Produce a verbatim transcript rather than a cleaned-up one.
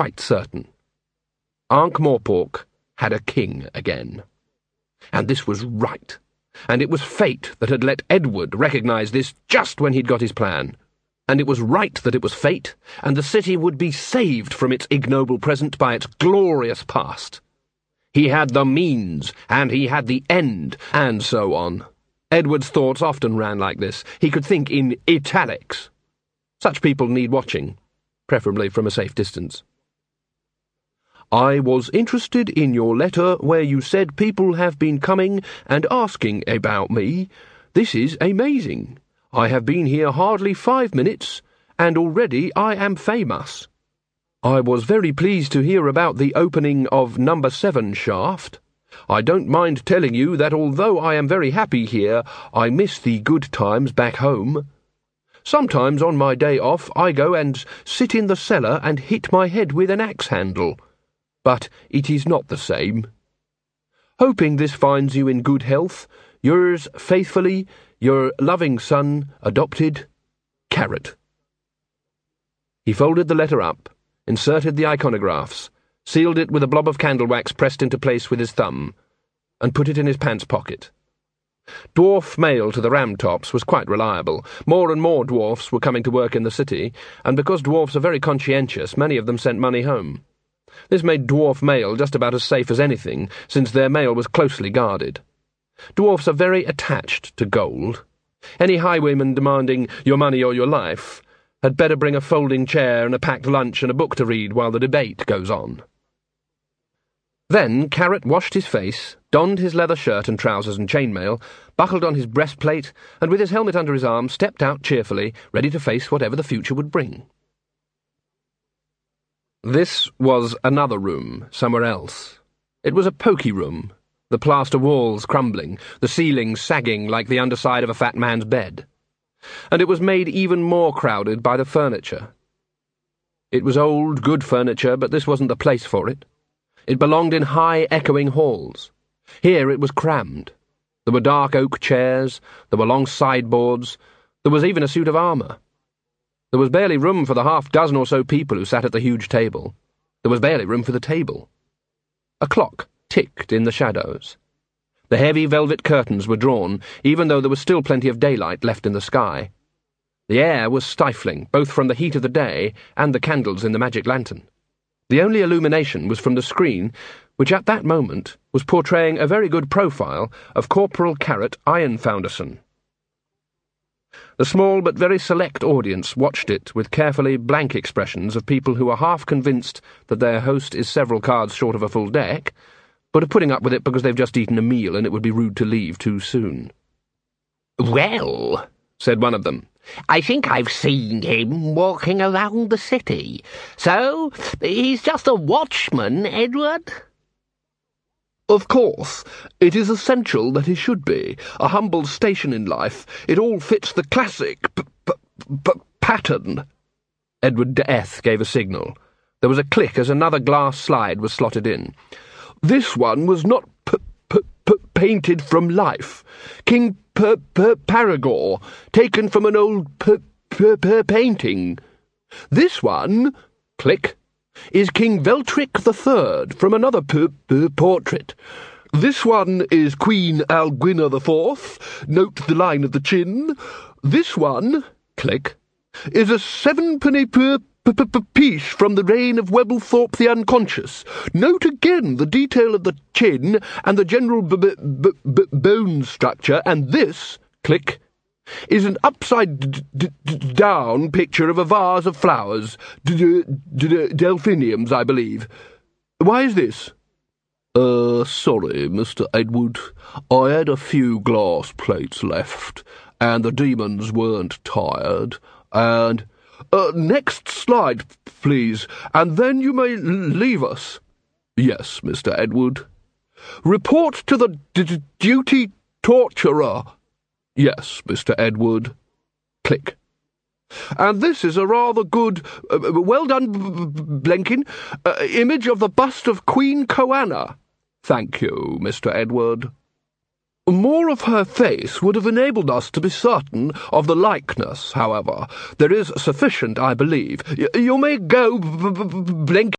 quite certain. Ankh-Morpork had a king again. And this was right. And it was fate that had let Edward recognise this just when he'd got his plan. And it was right that it was fate, and the city would be saved from its ignoble present by its glorious past. He had the means, and he had the end, and so on. Edward's thoughts often ran like this. He could think in italics. Such people need watching, preferably from a safe distance. I was interested in your letter where you said people have been coming and asking about me. This is amazing. I have been here hardly five minutes, and already I am famous. I was very pleased to hear about the opening of number seven shaft. I don't mind telling you that although I am very happy here, I miss the good times back home. Sometimes on my day off I go and sit in the cellar and hit my head with an axe handle. But it is not the same. Hoping this finds you in good health, yours faithfully, your loving son, adopted, Carrot. He folded the letter up, inserted the iconographs, sealed it with a blob of candle wax pressed into place with his thumb, and put it in his pants pocket. Dwarf mail to the Ramtops was quite reliable. More and more dwarfs were coming to work in the city, and because dwarfs are very conscientious, many of them sent money home. This made dwarf mail just about as safe as anything, since their mail was closely guarded. Dwarfs are very attached to gold. Any highwayman demanding your money or your life had better bring a folding chair and a packed lunch and a book to read while the debate goes on. Then Carrot washed his face, donned his leather shirt and trousers and chainmail, buckled on his breastplate, and with his helmet under his arm stepped out cheerfully, ready to face whatever the future would bring. This was another room, somewhere else. It was a poky room, the plaster walls crumbling, the ceiling sagging like the underside of a fat man's bed. And it was made even more crowded by the furniture. It was old, good furniture, but this wasn't the place for it. It belonged in high, echoing halls. Here it was crammed. There were dark oak chairs, there were long sideboards, there was even a suit of armour. There was barely room for the half-dozen or so people who sat at the huge table. There was barely room for the table. A clock ticked in the shadows. The heavy velvet curtains were drawn, even though there was still plenty of daylight left in the sky. The air was stifling, both from the heat of the day and the candles in the magic lantern. The only illumination was from the screen, which at that moment was portraying a very good profile of Corporal Carrot Ironfounderson. The small but very select audience watched it with carefully blank expressions of people who are half convinced that their host is several cards short of a full deck, but are putting up with it because they've just eaten a meal and it would be rude to leave too soon. "Well," said one of them, "I think I've seen him walking around the city. So, he's just a watchman, Edward?" "Of course. It is essential that he should be. A humble station in life. It all fits the classic p p p pattern." Edward de Eth gave a signal. There was a click as another glass slide was slotted in. "This one was not p p p painted from life. King p p Paragor, taken from an old p p p painting. This one," click, "is King Veltric the Third from another p p portrait. This one is Queen Alguina the Fourth. Note the line of the chin. This one," click, "is a sevenpenny p p p piece from the reign of Webblethorpe the Unconscious. Note again the detail of the chin and the general b b b b bone structure. And this," click, "is an upside-down picture of a vase of flowers, d d d delphiniums, I believe. Why is this?" Uh, sorry, Mister Edward. I had a few glass plates left, and the demons weren't tired, and... Uh, next slide, please, and then you may leave us." "Yes, Mister Edward." "Report to the d duty torturer." "Yes, Mister Edward." Click. "And this is a rather good, uh, well done, Blenkin, uh, image of the bust of Queen Koanna." "Thank you, Mister Edward." "More of her face would have enabled us to be certain of the likeness, however. There is sufficient, I believe. Y you may go, Blenkin."